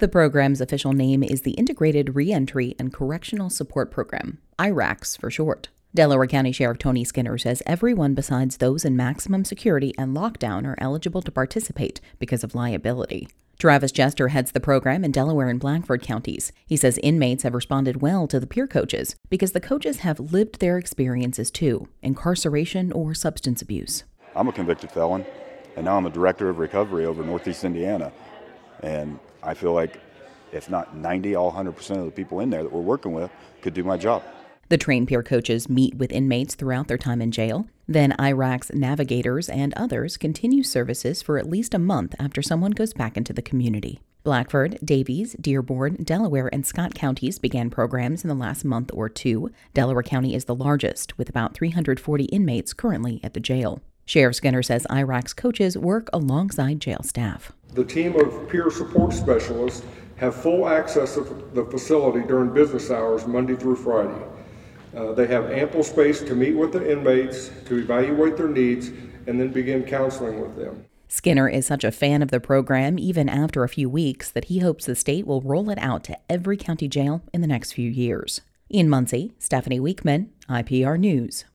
The program's official name is the Integrated Reentry and Correctional Support Program, IRACS for short. Delaware County Sheriff Tony Skinner says everyone besides those in maximum security and lockdown are eligible to participate because of liability. Travis Jester heads the program in Delaware and Blackford counties. He says inmates have responded well to the peer coaches because the coaches have lived their experiences too, incarceration or substance abuse. I'm a convicted felon, and now I'm a director of recovery over Northeast Indiana. And I feel like if not 90, all 100% of the people in there that we're working with could do my job. The trained peer coaches meet with inmates throughout their time in jail. Then IRACS navigators and others continue services for at least a month after someone goes back into the community. Blackford, Davies, Dearborn, Delaware, and Scott counties began programs in the last month or two. Delaware County is the largest, with about 340 inmates currently at the jail. Sheriff Skinner says IRACS coaches work alongside jail staff. The team of peer support specialists have full access to the facility during business hours, Monday through Friday. They have ample space to meet with the inmates, to evaluate their needs, and then begin counseling with them. Skinner is such a fan of the program, even after a few weeks, that he hopes the state will roll it out to every county jail in the next few years. In Muncie, Stephanie Weekman, IPR News.